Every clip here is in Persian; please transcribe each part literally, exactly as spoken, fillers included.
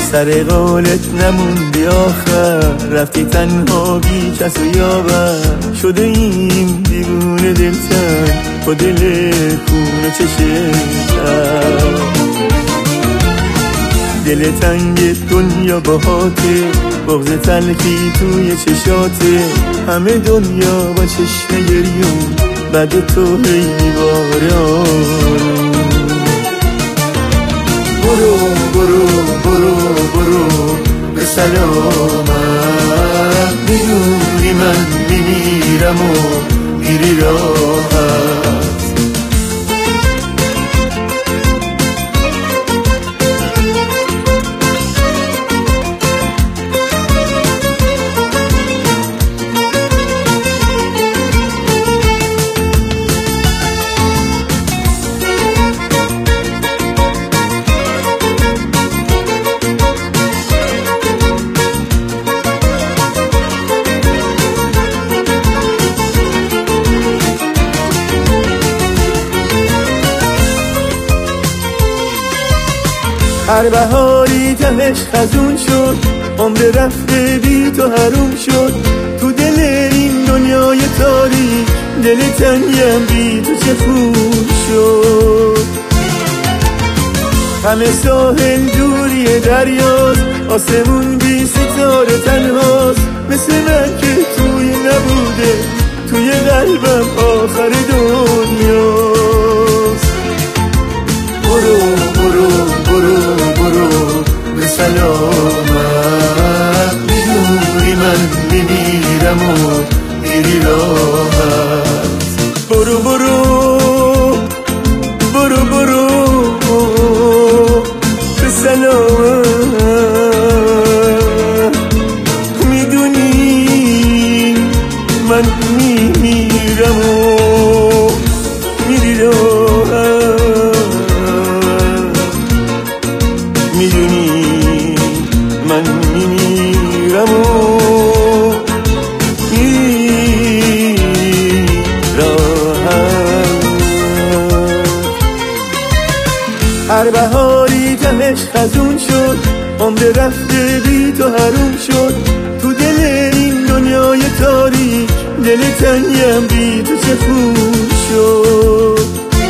سر قولت نموندی آخر، رفتی تنها بی کس و یاور. شده این دیوونه دلتن با دل کونه چشتن، دل تنگ دنیا باهاته، بغض تلخی توی چشاته. همه دنیا با چشم گریون، بعد تو هی میباره آروم. برو برو برو برو به سلامت، میدونی من میمیرم و میری راحت. هر بهاری تهش خزون شد، عمر رفته بی تو حروم شد. تو دل این دنیای تاریک، دل تنگم بی تو چه خون شد. همه ساحل دوری دریاست، آسمون بی ستاره تنهاست. مثل من که توی نبوده، توی قلبم آخر دنیاست. برو برو برو برو به سلامت، میدونی من میمیرم و میری راحت. برو برو برو برو به سلامت، میدونی من میمیرم و میری راحت. میدونی من میمیرم و راحت. هر بهاری تهش خزون شد، عمر رفته بی تو حروم شد. تو دل این دنیای تاریک، دل تنگم بی تو چه خون شد.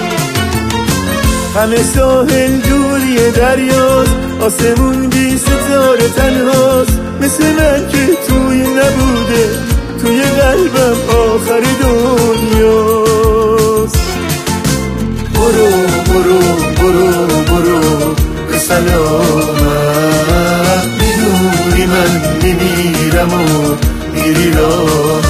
همه ساحل دوری دریاست، آسمون بی ستاره تنهاست. مثل من که توی نبوده، توی قلبم آخر دنیاست. برو برو برو برو به سلامت، میدونی من میمیرم و میری راحت.